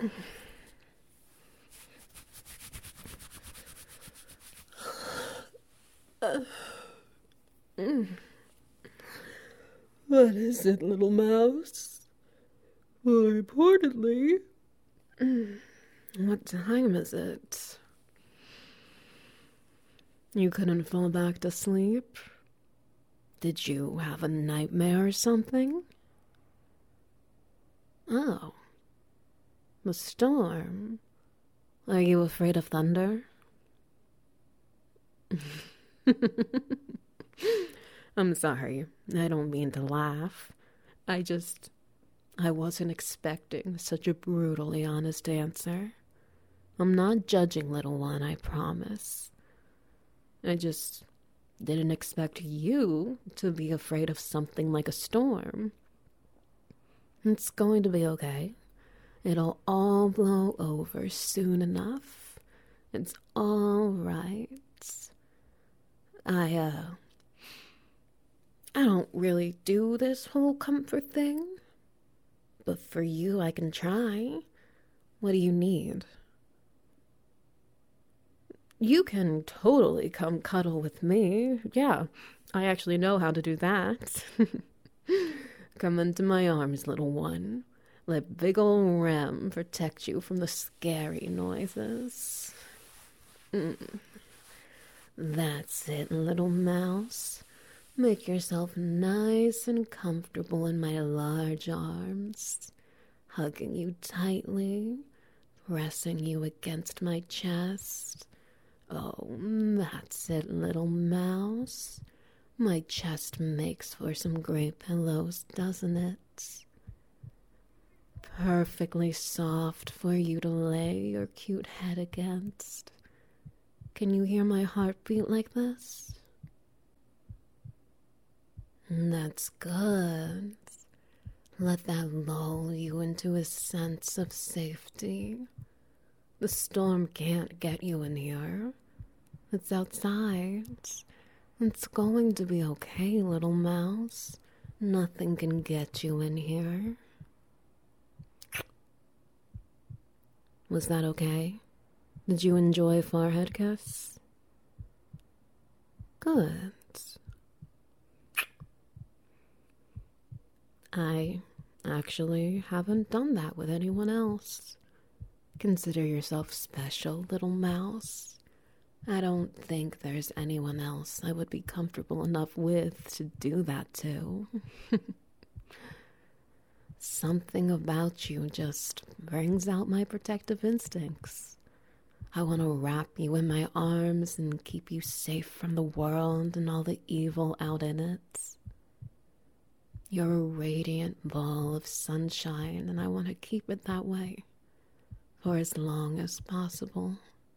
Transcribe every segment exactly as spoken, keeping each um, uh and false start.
What is it, little mouse? Well, reportedly. What time is it? You couldn't fall back to sleep? Did you have a nightmare or something? Oh. The storm. Are you afraid of thunder? I'm sorry. I don't mean to laugh. I just... I wasn't expecting such a brutally honest answer. I'm not judging, little one, I promise. I just didn't expect you to be afraid of something like a storm. It's going to be okay. It'll all blow over soon enough. It's all right. I, uh... I don't really do this whole comfort thing. But for you, I can try. What do you need? You can totally come cuddle with me. Yeah, I actually know how to do that. Come into my arms, little one. Let big ol' Rem protect you from the scary noises. Mm. That's it, little mouse. Make yourself nice and comfortable in my large arms, hugging you tightly, pressing you against my chest. Oh, that's it, little mouse. My chest makes for some great pillows, doesn't it? Perfectly soft for you to lay your cute head against. Can you hear my heartbeat like this? That's good. Let that lull you into a sense of safety. The storm can't get you in here. It's outside. It's going to be okay, little mouse. Nothing can get you in here. Was that okay? Did you enjoy forehead kiss? Good. I actually haven't done that with anyone else. Consider yourself special, little mouse. I don't think there's anyone else I would be comfortable enough with to do that to. Something about you just brings out my protective instincts. I want to wrap you in my arms and keep you safe from the world and all the evil out in it. You're a radiant ball of sunshine, and I want to keep it that way for as long as possible.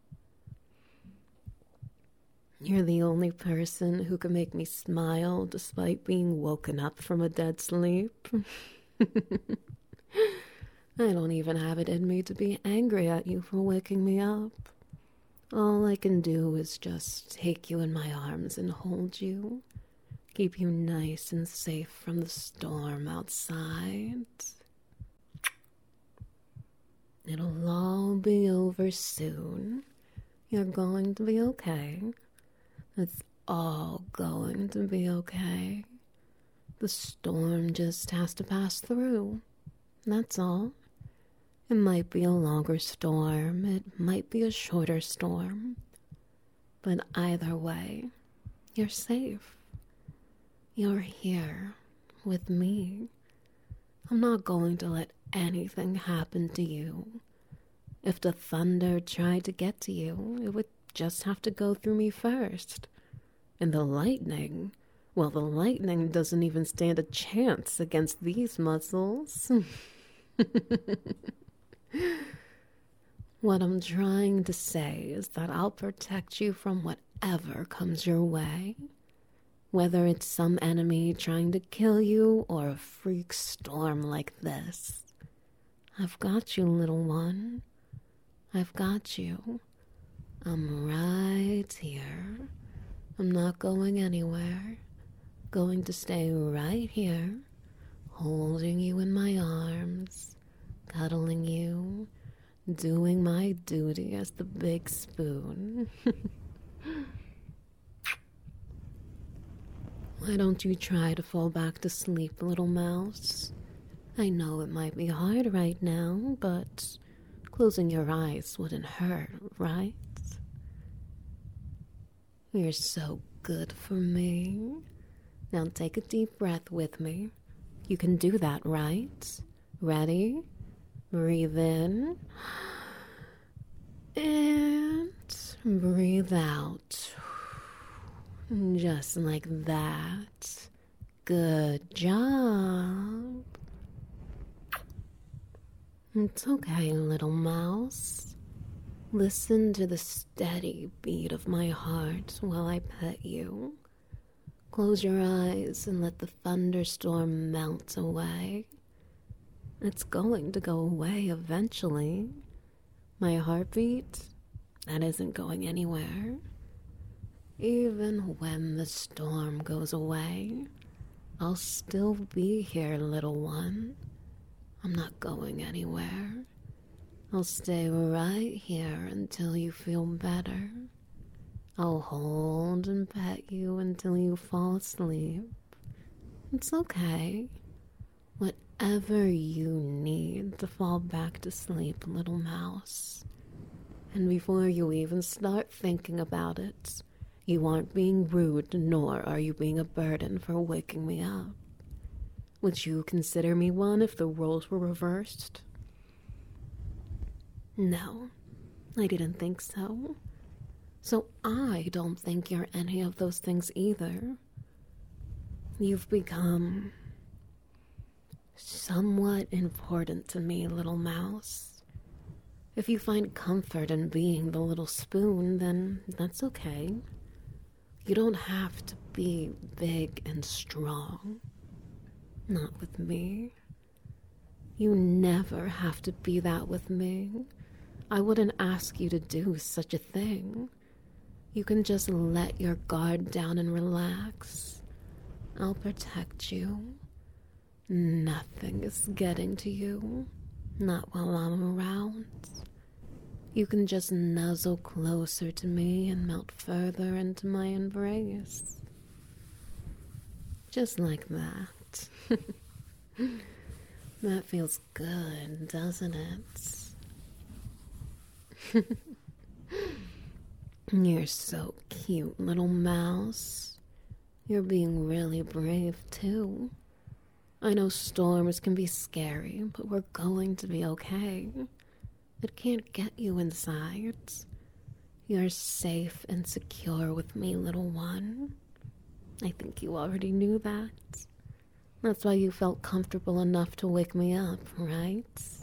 You're the only person who can make me smile despite being woken up from a dead sleep. I don't even have it in me to be angry at you for waking me up. All I can do is just take you in my arms and hold you. Keep you nice and safe from the storm outside. It'll all be over soon. You're going to be okay. It's all going to be okay. The storm just has to pass through. That's all. It might be a longer storm. It might be a shorter storm. But either way, you're safe. You're here with me. I'm not going to let anything happen to you. If the thunder tried to get to you, it would just have to go through me first. And the lightning, well, the lightning doesn't even stand a chance against these muscles. What I'm trying to say is that I'll protect you from whatever comes your way. Whether it's some enemy trying to kill you or a freak storm like this. I've got you, little one. I've got you. I'm right here. I'm not going anywhere. Going to stay right here, holding you in my arms, cuddling you, doing my duty as the big spoon. Why don't you try to fall back to sleep, little mouse? I know it might be hard right now, but closing your eyes wouldn't hurt, right? You're so good for me. Now take a deep breath with me. You can do that, right? Ready? Breathe in. And breathe out. Just like that. Good job. It's okay, little mouse. Listen to the steady beat of my heart while I pet you. Close your eyes and let the thunderstorm melt away. It's going to go away eventually. My heartbeat, that isn't going anywhere. Even when the storm goes away, I'll still be here, little one. I'm not going anywhere. I'll stay right here until you feel better. I'll hold and pet you until you fall asleep. It's okay. Whatever you need to fall back to sleep, little mouse. And before you even start thinking about it, you aren't being rude, nor are you being a burden for waking me up. Would you consider me one if the roles were reversed? No, I didn't think so. So I don't think you're any of those things either. You've become somewhat important to me, little mouse. If you find comfort in being the little spoon, then that's okay. You don't have to be big and strong. Not with me. You never have to be that with me. I wouldn't ask you to do such a thing. You can just let your guard down and relax. I'll protect you. Nothing is getting to you. Not while I'm around. You can just nuzzle closer to me and melt further into my embrace. Just like that. That feels good, doesn't it? You're so cute, little mouse. You're being really brave, too. I know storms can be scary, but we're going to be okay. It can't get you inside. You're safe and secure with me, little one. I think you already knew that. That's why you felt comfortable enough to wake me up, right?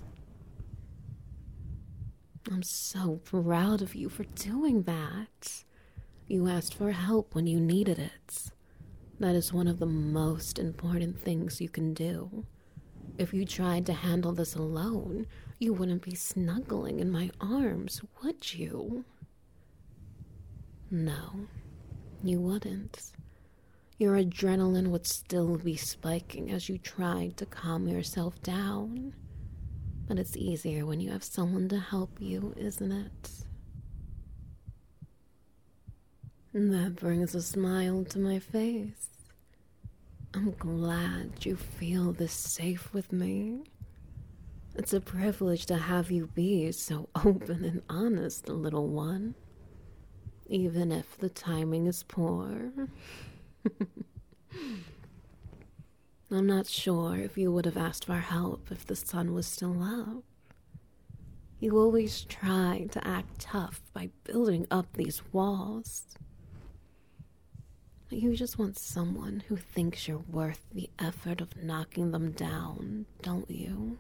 I'm so proud of you for doing that. You asked for help when you needed it. That is one of the most important things you can do. If you tried to handle this alone, you wouldn't be snuggling in my arms, would you? No, you wouldn't. Your adrenaline would still be spiking as you tried to calm yourself down. But it's easier when you have someone to help you, isn't it? That brings a smile to my face. I'm glad you feel this safe with me. It's a privilege to have you be so open and honest, little one. Even if the timing is poor. I'm not sure if you would have asked for help if the sun was still up. You always try to act tough by building up these walls. But you just want someone who thinks you're worth the effort of knocking them down, don't you?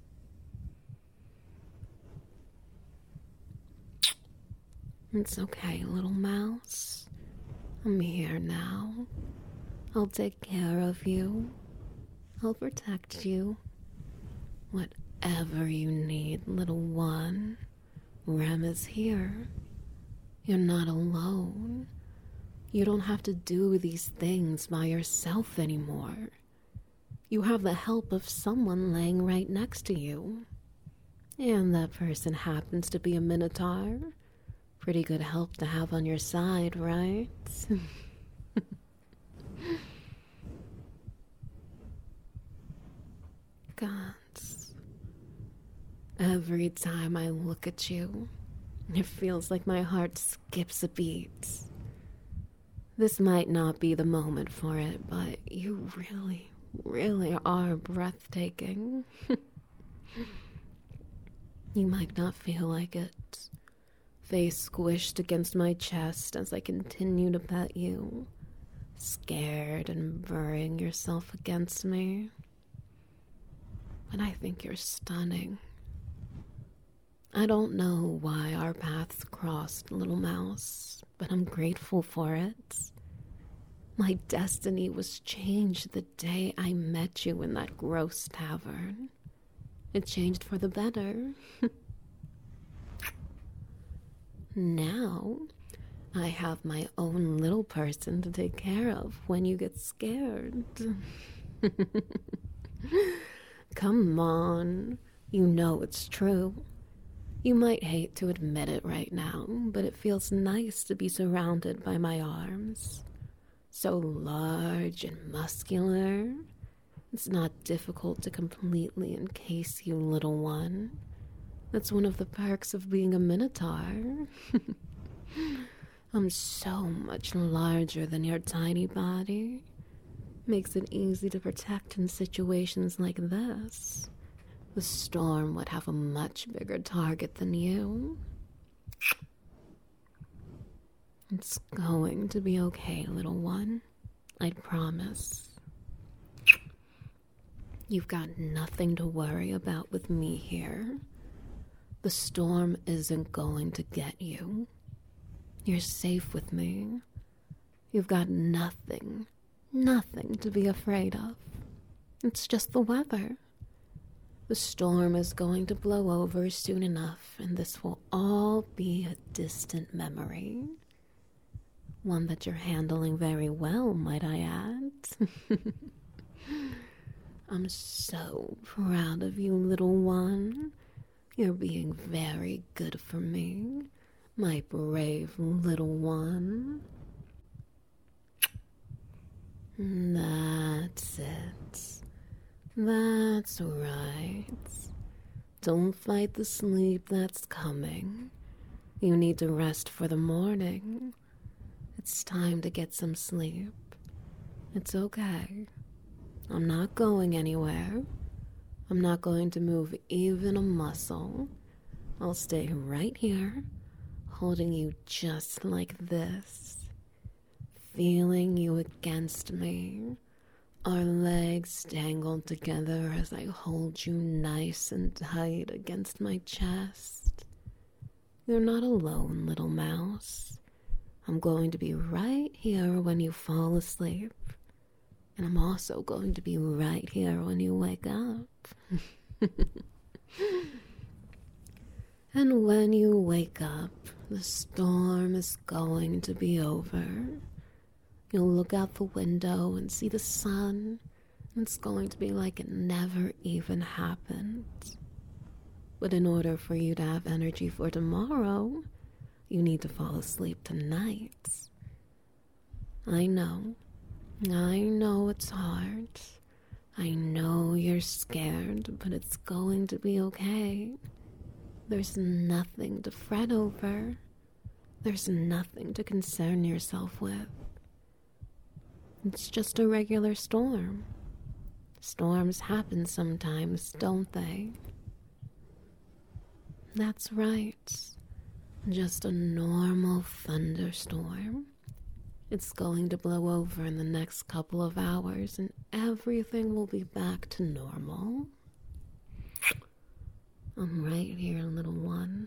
It's okay, little mouse. I'm here now. I'll take care of you. I'll protect you. Whatever you need, little one, Rem is here. You're not alone. You don't have to do these things by yourself anymore. You have the help of someone laying right next to you. And that person happens to be a minotaur. Pretty good help to have on your side, right? God. Every time I look at you, it feels like my heart skips a beat. This might not be the moment for it, but you really, really are breathtaking. You might not feel like it. Face squished against my chest as I continue to pet you, scared and burying yourself against me. But I think you're stunning. I don't know why our paths crossed, little mouse, but I'm grateful for it. My destiny was changed the day I met you in that gross tavern. It changed for the better. Now, I have my own little person to take care of when you get scared. Come on, you know it's true. You might hate to admit it right now, but it feels nice to be surrounded by my arms. So large and muscular. It's not difficult to completely encase you, little one. That's one of the perks of being a minotaur. I'm so much larger than your tiny body. Makes it easy to protect in situations like this. The storm would have a much bigger target than you. It's going to be okay, little one. I promise. You've got nothing to worry about with me here. The storm isn't going to get you. You're safe with me. You've got nothing, nothing to be afraid of. It's just the weather. The storm is going to blow over soon enough, and this will all be a distant memory. One that you're handling very well, might I add. I'm so proud of you, little one. You're being very good for me, my brave little one. That's it. That's right. Don't fight the sleep that's coming. You need to rest for the morning. It's time to get some sleep. It's okay. I'm not going anywhere. I'm not going to move even a muscle. I'll stay right here, holding you just like this, feeling you against me. Our legs tangled together as I hold you nice and tight against my chest. You're not alone, little mouse. I'm going to be right here when you fall asleep. And I'm also going to be right here when you wake up. And when you wake up, the storm is going to be over. You'll look out the window and see the sun. It's going to be like it never even happened. But in order for you to have energy for tomorrow, you need to fall asleep tonight. I know. I know it's hard. I know you're scared, but it's going to be okay. There's nothing to fret over. There's nothing to concern yourself with. It's just a regular storm. Storms happen sometimes, don't they? That's right. Just a normal thunderstorm. It's going to blow over in the next couple of hours and everything will be back to normal. I'm right here, little one.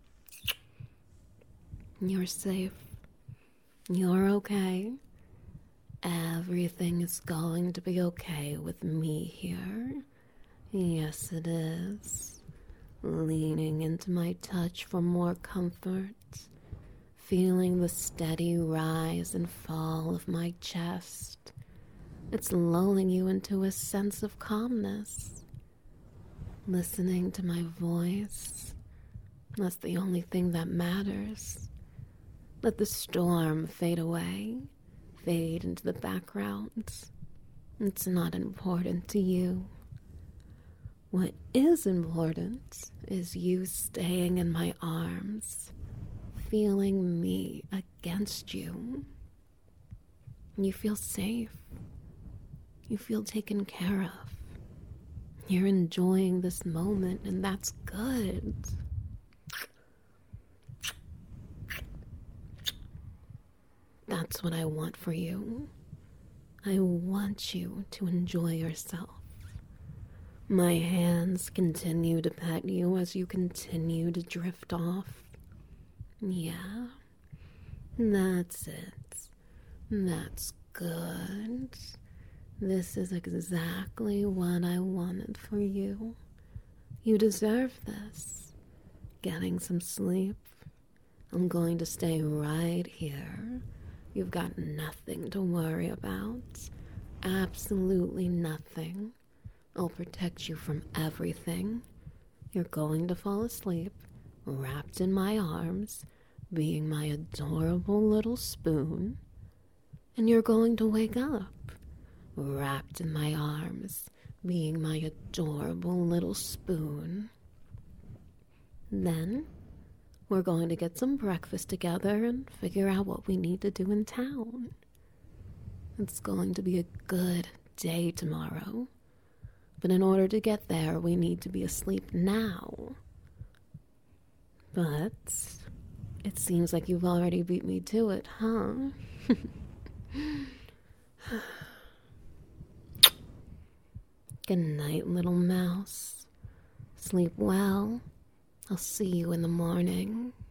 You're safe. You're okay. Everything is going to be okay with me here. Yes, it is. Leaning into my touch for more comfort. Feeling the steady rise and fall of my chest. It's lulling you into a sense of calmness. listening to my voice. That's the only thing that matters. Let the storm fade away, fade into the background. It's not important to you. What is important is you staying in my arms, feeling me against you. You feel safe. You feel taken care of. You're enjoying this moment, and that's good. That's what I want for you. I want you to enjoy yourself. My hands continue to pet you as you continue to drift off. Yeah, that's it. That's good. This is exactly what I wanted for you. You deserve this. Getting some sleep. I'm going to stay right here. You've got nothing to worry about. Absolutely nothing. I'll protect you from everything. You're going to fall asleep, wrapped in my arms, being my adorable little spoon. And you're going to wake up, wrapped in my arms, being my adorable little spoon. Then we're going to get some breakfast together and figure out what we need to do in town. It's going to be a good day tomorrow. But in order to get there, we need to be asleep now. But it seems like you've already beat me to it, huh? Good night, little mouse. Sleep well. I'll see you in the morning.